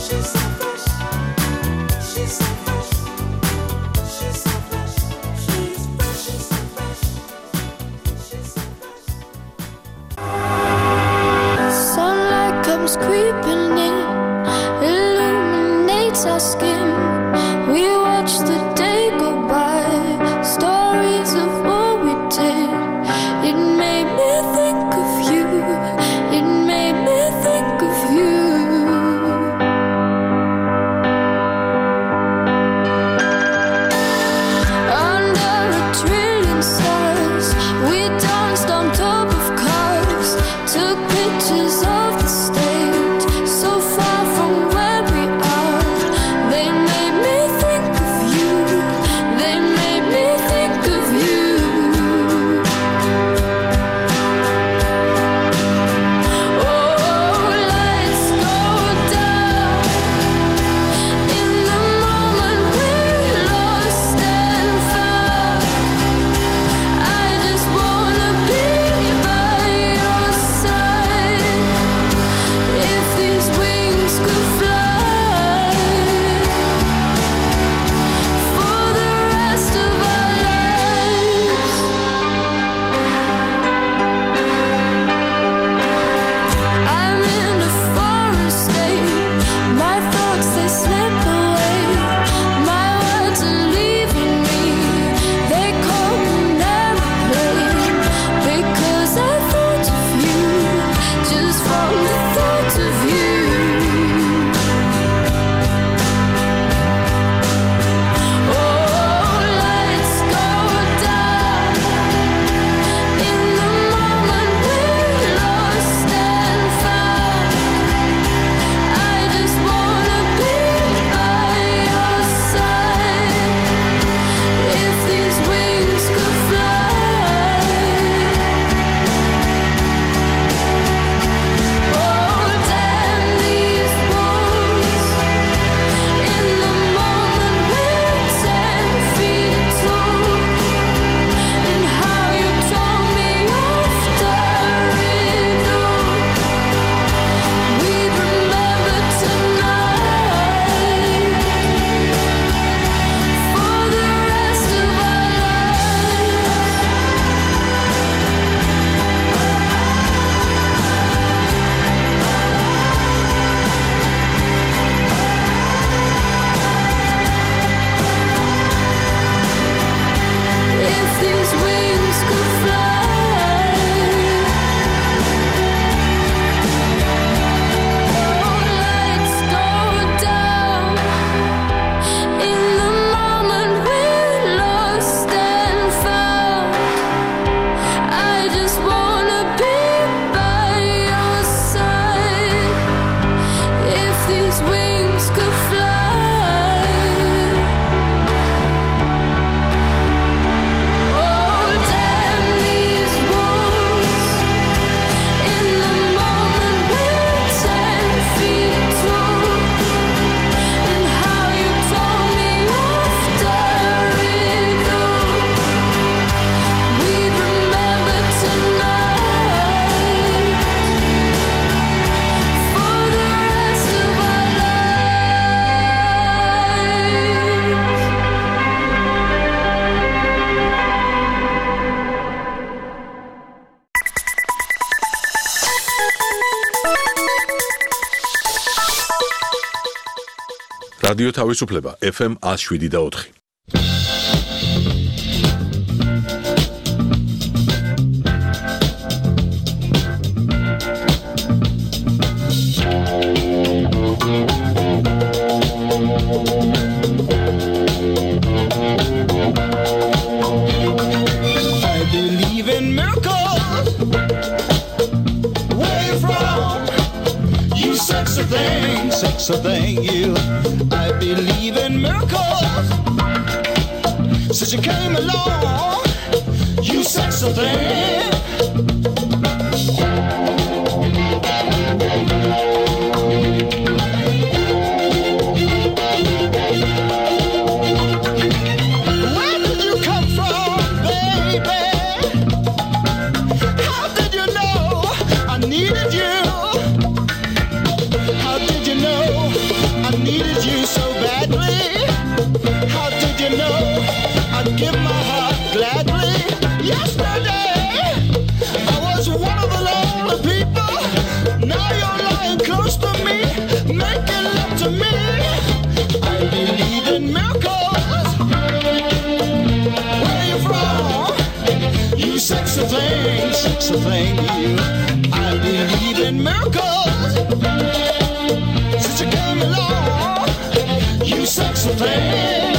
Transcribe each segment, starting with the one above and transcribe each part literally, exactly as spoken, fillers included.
Creeping in, illuminates our skin. We watch the day go by, stories of what we did. It made me think of you, it made me think of you. Under a trillion stars, we danced on top of cars, took pictures of the stage. რადიო თავისუფლება ეფ ემ one oh seven და four. I believe in miracles. Where you from? You sexy thing, sexy thing, you. I believe in miracles. Since you came along, you sexy thing. Where did you come from, baby? How did you know I needed you? How did you know to me. I believe in miracles. Where you from? You sexy thing, sexy thing, you. I believe in miracles. Since you came along, you sexy thing.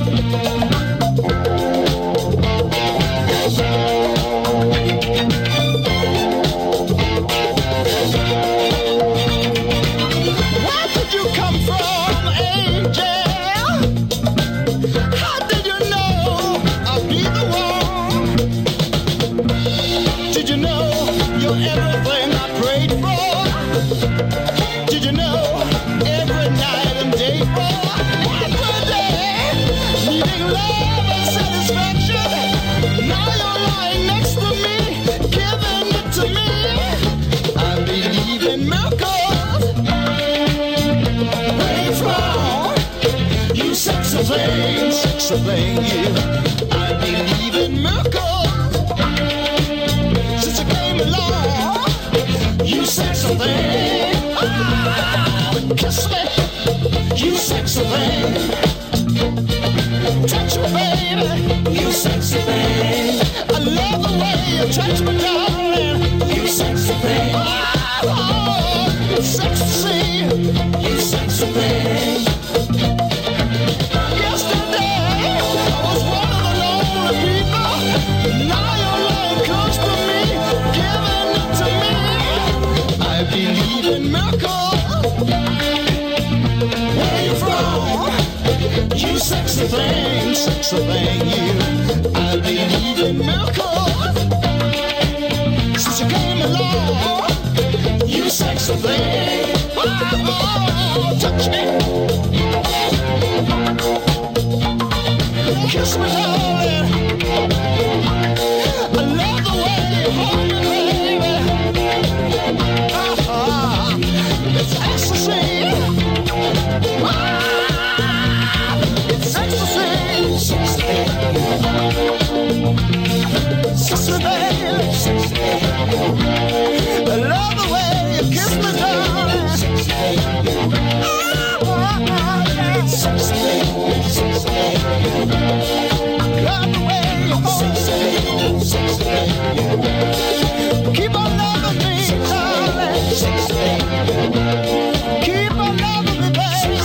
Where did you come from, angel? How did you know I'd be the one? Did you know you're everything I prayed for? Did you know every night and day for? Every day, needing love and satisfaction. Now you're lying next to me, giving it to me. I believe in miracles. Where you from? You sexy thing, sexy thing, you. I believe in miracles. Since you came along, you sexy thing. Oh, kiss me, you sexy thing. Touch me, baby, you sexy thing. I love the way you touch me, darling. You sexy thing. Oh, oh, it's sexy to see you sexy thing. Yesterday, I was one of the lonely people. Now you're lying close to me, giving it to me. I believe in miracles. Where you from? You sexy thing, sexy thing, you. I believe in miracles. Since you came along, you sexy thing. Oh, oh, touch me. Kiss me, darling. I love the way you hold me, baby. Oh, oh, it's ecstasy. Ah, it's ecstasy. Sexy, baby. I love the way you kiss me, darling. Oh, oh, yeah. Sexy, love the way you hold me. Keep on loving me, darling. Keep on loving me, baby.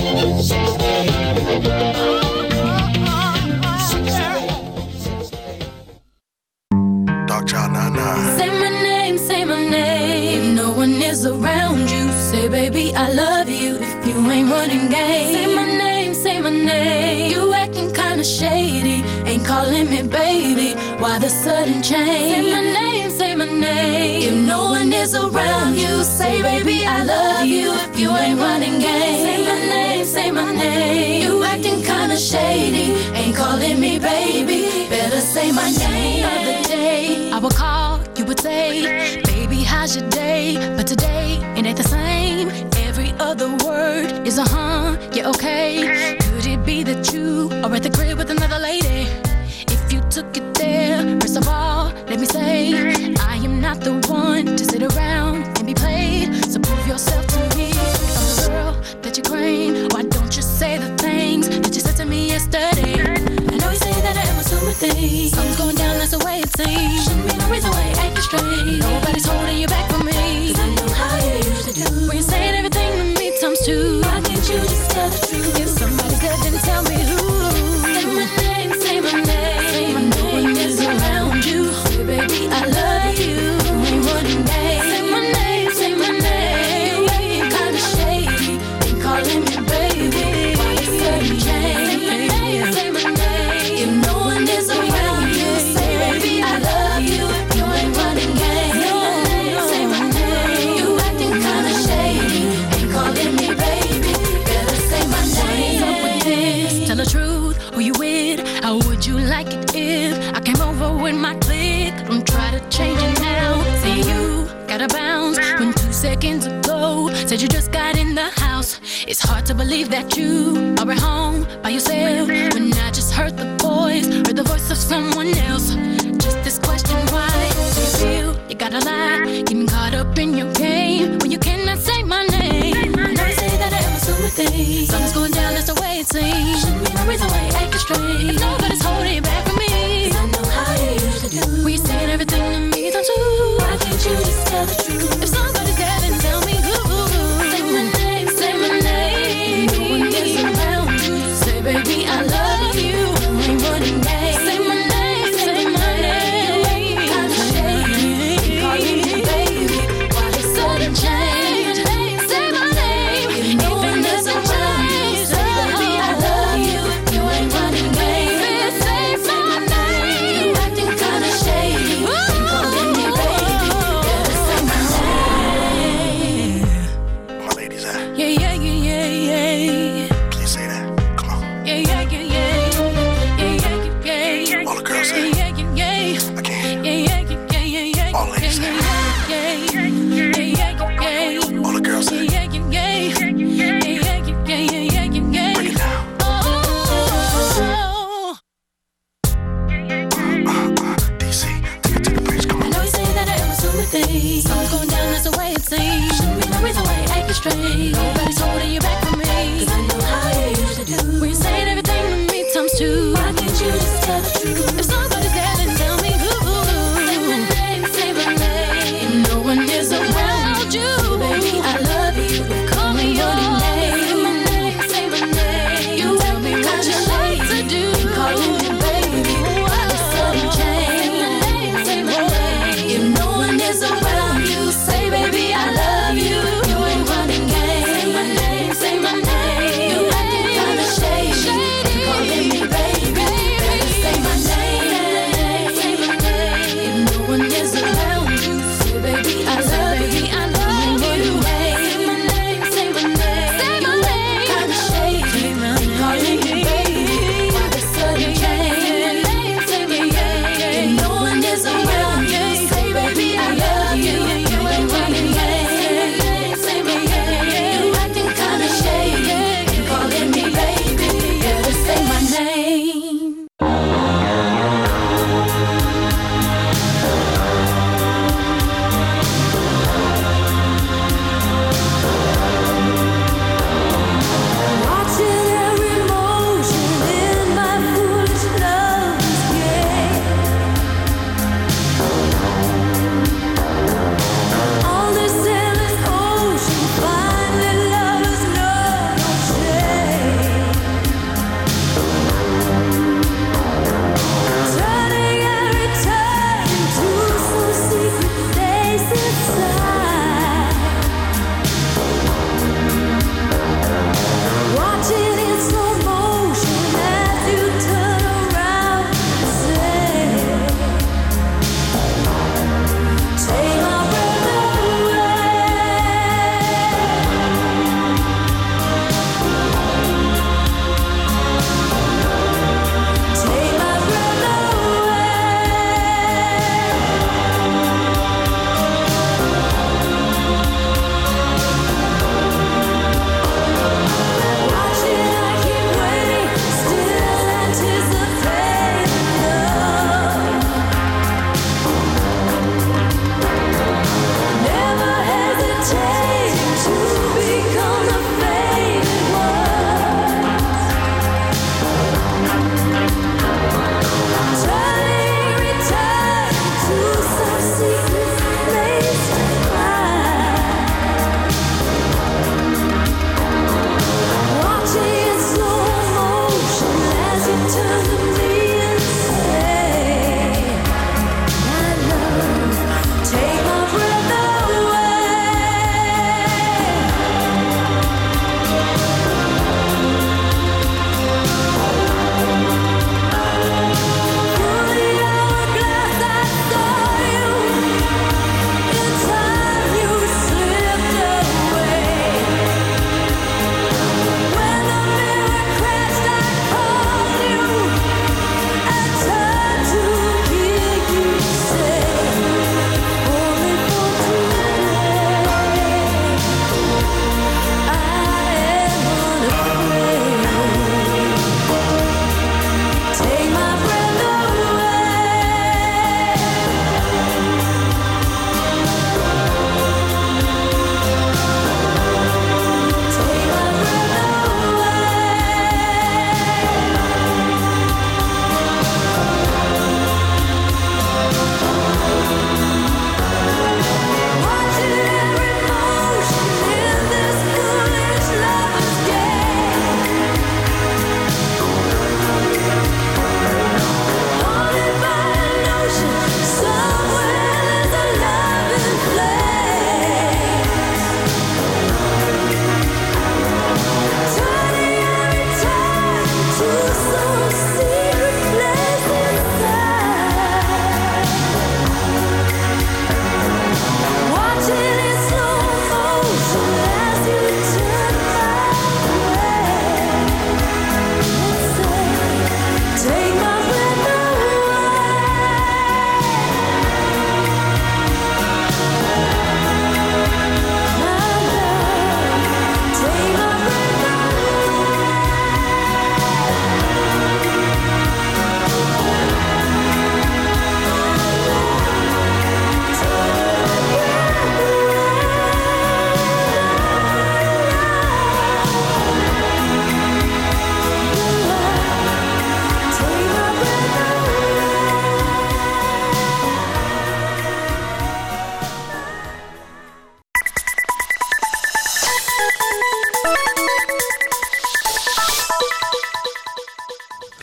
Dog Child nine nine. Say my name, say my name. If no one is around you, say baby I love you. If you ain't running game, say my name, say my name. You acting kinda shady, ain't calling me baby. Why the sudden change? Say my name, say my name. If no one is around you, say baby I love you. If you ain't running game, say my name, say my name. You acting kinda shady, ain't calling me baby. Better say my name. The other day I would call, you would say, baby how's your day? But today it ain't the same. Every other word is a huh, yeah okay. Could it be that you are at the crib with another lady? If you took it there, first of all, let me say, I am not the one to sit around and be played. So prove yourself to me. If I'm the girl that you claim, why don't you say the things that you said to me yesterday? I know you say that I am assuming things. Something's going down, that's the way it seems. Shouldn't be no reason why you're acting strange. Nobody's holding you back from me, 'cause I know how you usually do. When you're saying everything to me times two, why can't you just tell the truth? If somebody's good, then tell me who. Say my name, say my name. No one is around you. Say baby I love you. Ain't running game. Say my name, say my name. You ain't kinda shady, ain't calling me baby. Why you sudden change? Say my name, say my name. If no one is around you, say baby I love you. You ain't running game. Say my name, say my name. You acting kinda shady, ain't calling me baby. Better say my name. What's up with this? Tell the truth, who you with? How would you like it if I came over with my clique? Don't try to change it now. See you gotta bounce when two seconds ago said you just got in the house. It's hard to believe that you are at home by yourself when I just heard the voice, heard the voice of someone else. Just this question, why do you feel you gotta lie, getting caught up in your game when you cannot say my name? I know you say that I am assuming things. Something's going down, that's the way it seems. Shouldn't be no reason why you're acting strange. If nobody's holding back from me, 'cause I know how you usually do. When you're saying everything to me, don't you? Why can't you just tell the truth? If somebody's there, then tell me who. Say my name, say my name. No one gets around you. Say, baby, I love you. You ain't running back. Say my name, say my name. I'm shady, calling you baby. Why they sudden change? Say my name, even if it's a change. Say, baby, I love you. You ain't running back.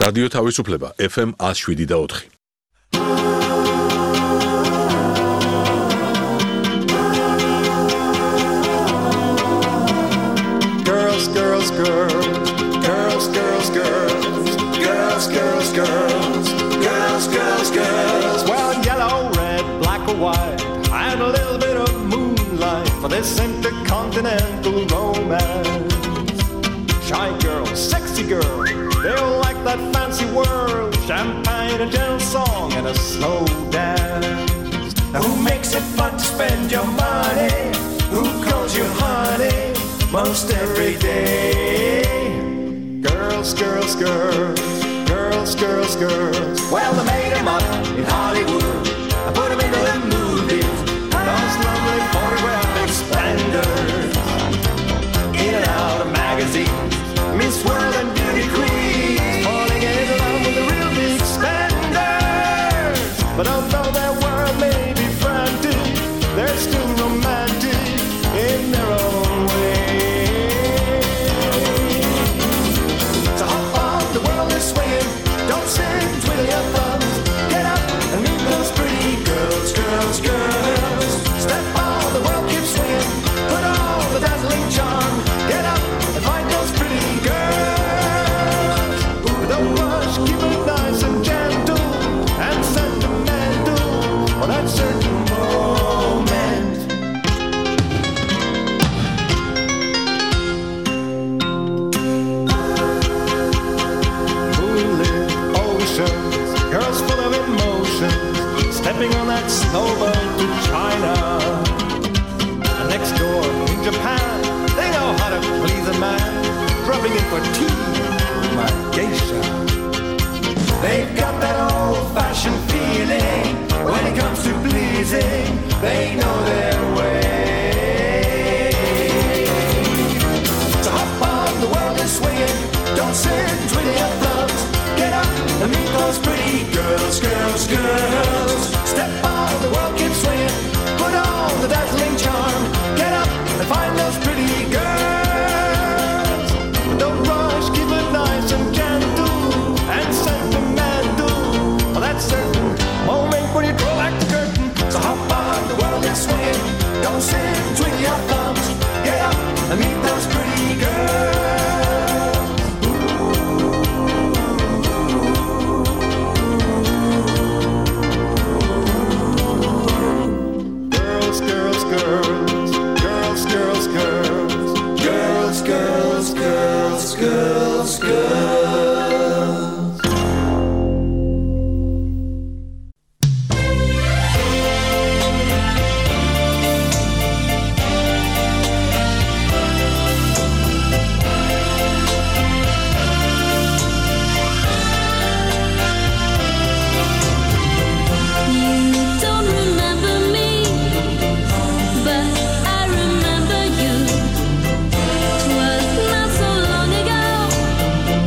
რადიო თავისუფლება ეფ ემ one oh seven და four. Girls, girls, girls, girls, girls, girls, girls, girls, girls, girls, girls, girls. Well, yellow, red, black or white, and a little bit of moonlight for this intercontinental romance. Shy girl, sexy girl, they all like that fancy world, champagne, a gentle song, and a slow dance. Now who makes it fun to spend your money? Who calls you honey most every day? Girls, girls, girls, girls, girls, girls. Well, they made them up in Hollywood. I put them into the movies. Those lovely photographic splendors. In and out of magazines, Miss World and Beauty Queen, falling in love with the real big spenders. But although their world may be frantic, they're still romantic in their own way. So hop on, the world is swinging. Don't sit, twiddle your thumbs. Get up and meet those pretty girls, girls, girls. Step on, the world keeps swinging. Put on the dazzling charm. Get up and find those pretty girls. Ooh, don't rush, keep it nice and gentle and sentimental for that certain moment. Moonlit oceans, girls full of emotions, stepping on that snowboat to China. And next door in Japan, they know how to please a man, dropping in for tea, my geisha. They've got that old-fashioned feeling when it comes to pleasing. They know their way. So hop on, the world is swinging. Don't sit, twiddle your thumbs. Get up and meet those pretty girls, girls, girls. Step on, the world keeps swinging. Put on the dazzling charm. Get up and find those pretty girls. Don't rush, keep it nice and gentle and sentimental. Well, that certain moment when you draw back the curtain. So hop on, the world is swinging. Don't sit, twiddle your thumbs. Get up and meet those pretty girls. Girls, girls, girls, girls, girls, girls, girls, girls, girls, girls. Remember you. 'Twas not so long ago.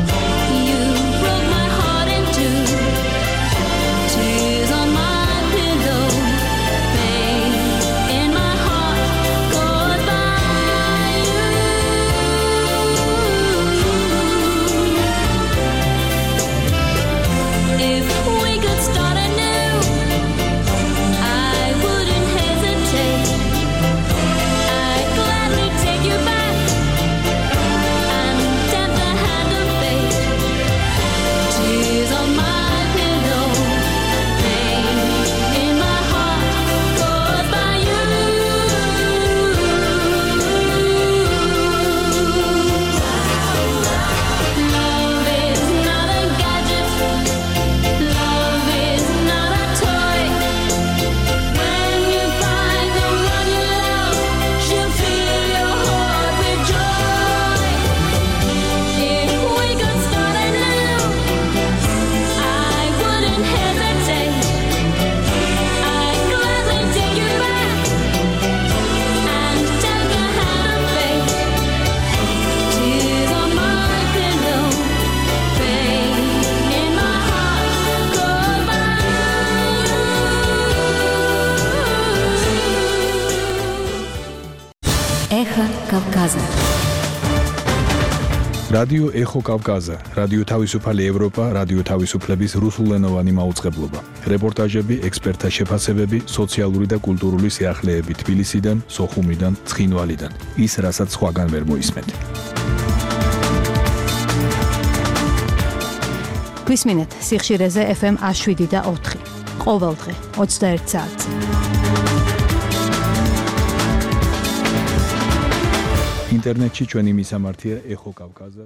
რადიო ეხო კავკაზა, რადიო თავისუფალი ევროპა, რადიო თავისუფლების რუსულენოვანი მაუწყებლობა. რეპორტაჟები, ექსპერტთა შეფასებები, სოციალური და კულტურული სიახლეები თბილისიდან, სოხუმიდან, ცხინვალიდან. ის, რასაც სხვაგან ვერ მოისმენთ. გვისმინეთ სიხშირეზე ეფ ემ ას შვიდი და ოთხი. ყოველდღე ოცდაერთ საათზე. ინტერნეტში ჩვენი მისამართია ეხო კავკაზა.